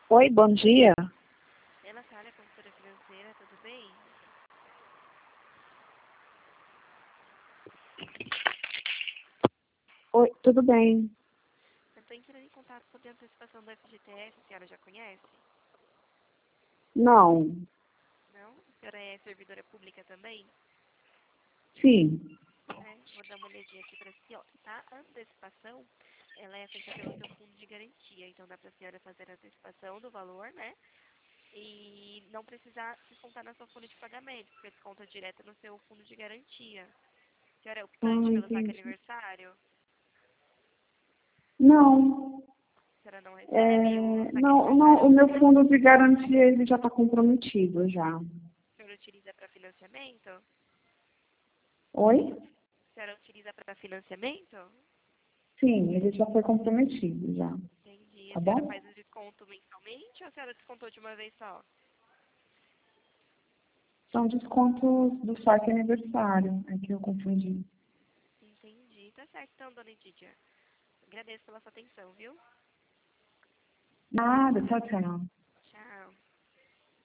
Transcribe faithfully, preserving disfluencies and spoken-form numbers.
Oi, bom dia. É Natália, consultora financeira, tudo bem? Oi, tudo bem? Eu estou entrando em contato sobre a antecipação do F G T S, a senhora já conhece? Não. Não? A senhora é servidora pública também? Sim. É, vou dar uma olhadinha aqui para a senhora, tá? A antecipação, ela é feita pelo seu fundo de garantia, então dá para a senhora fazer a antecipação do valor, né? E não precisar descontar na sua folha de pagamento, porque desconta direto no seu fundo de garantia. A senhora é Ah, optante pelo saque entendi. aniversário? Não. A senhora não recebe o É, saque não, não, aniversário? o meu fundo de garantia ele já está comprometido já. A senhora utiliza para financiamento? A Oi? senhora utiliza para financiamento? Sim, ele já foi comprometido já. Entendi. A Tá senhora faz bom? o desconto mensalmente ou a senhora descontou de uma vez só? São descontos do saque aniversário. É que eu confundi. Entendi. Tá certo então, dona Edídia. Agradeço pela sua atenção, viu? Nada, tchau, tchau. Tchau.